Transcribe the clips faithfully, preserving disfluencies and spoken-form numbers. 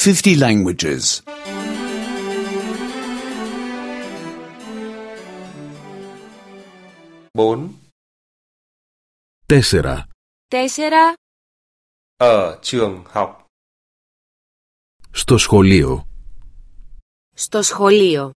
fifty languages. Bốn. Τέσσερα. Τέσσερα. Ở trường học. Στο σχολείο. Στο σχολείο.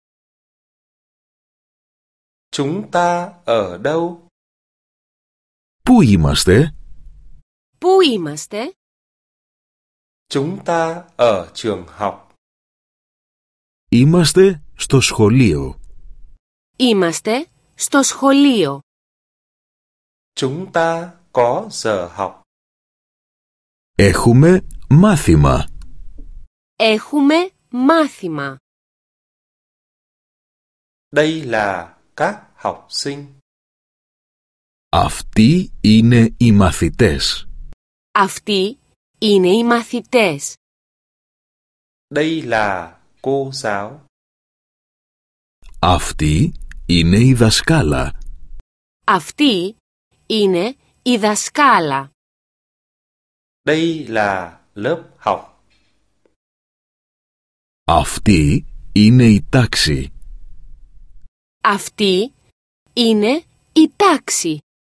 Chúng ta ở đâu? Πού είμαστε? Πού είμαστε? Chúng ta ở trường học. Είμαστε στο σχολείο. Είμαστε στο σχολείο. Chúng ta có giờ học. Έχουμε μάθημα. Έχουμε μάθημα. Đây là các học sinh. Αυτοί είναι οι μαθητές. Αυτοί είναι οι μαθητές. Đây là cô giáo. Αυτή είναι η δασκάλα. Αυτή είναι η δασκάλα. Đây là lớp học. Αυτή είναι η τάξη. Αυτή είναι η τάξη.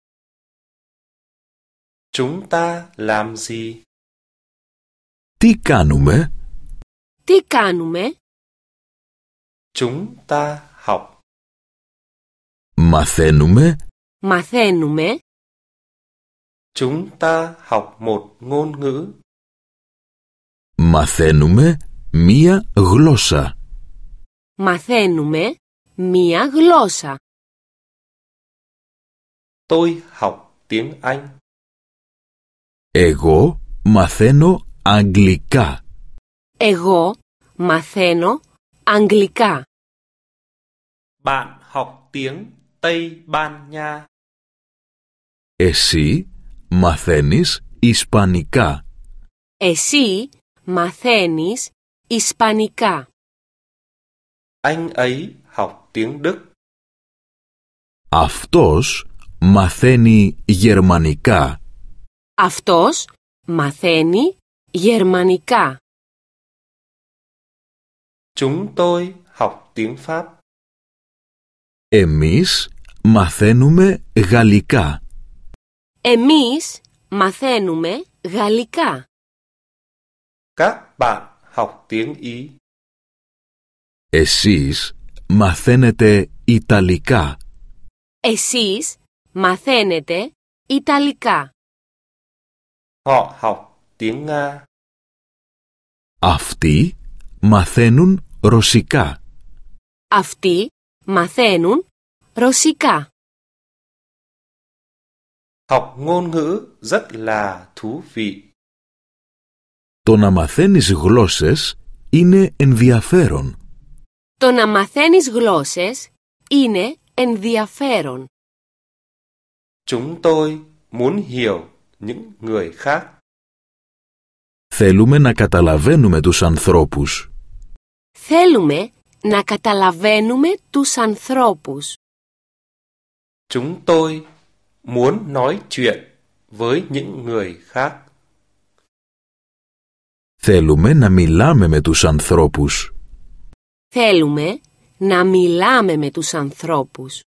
Chúng ta làm gì? Τι κάνουμε? Τι κάνουμε? Chúng ta học. Μαθαίνουμε. Μαθαίνουμε. Chúng ta học một ngôn ngữ. Μαθαίνουμε μία γλώσσα. Μαθαίνουμε μία γλώσσα. Tôi học tiếng Anh. Εγώ μαθαίνω αγγλικά. Εγώ μαθαίνω αγγλικά. Bạn học tiếng Tây Ban Nha. Εσύ μαθαίνεις ισπανικά. Εσύ μαθαίνεις ισπανικά. Anh ấy học tiếng Đức. Αυτός μαθαίνει γερμανικά. Αυτός μαθαίνει γερμανικά. Chúng tôi học tiếng Pháp. Εμείς μαθαίνουμε γαλλικά. Εμείς μαθαίνουμε γαλλικά. Các bạn học tiếng Ý. Εσείς μαθαίνετε ιταλικά. Εσείς μαθαίνετε ιταλικά. Họ học tiếng Nga. Αυτοί μαθαίνουν ρωσικά. Αυτοί μαθαίνουν ρωσικά. Học ngôn ngữ rất là thú vị. Το να μαθαίνεις γλώσσες είναι ενδιαφέρον. Το να μαθαίνεις γλώσσες είναι ενδιαφέρον. Chúng tôi muốn hiểu những người khác. Θέλουμε να καταλαβαίνουμε τους ανθρώπους. Θέλουμε να καταλαβαίνουμε τους ανθρώπους. Chúng tôi muốn nói chuyện với những người khác. Θέλουμε να μιλάμε με τους ανθρώπους. Θέλουμε να μιλάμε με τους ανθρώπους.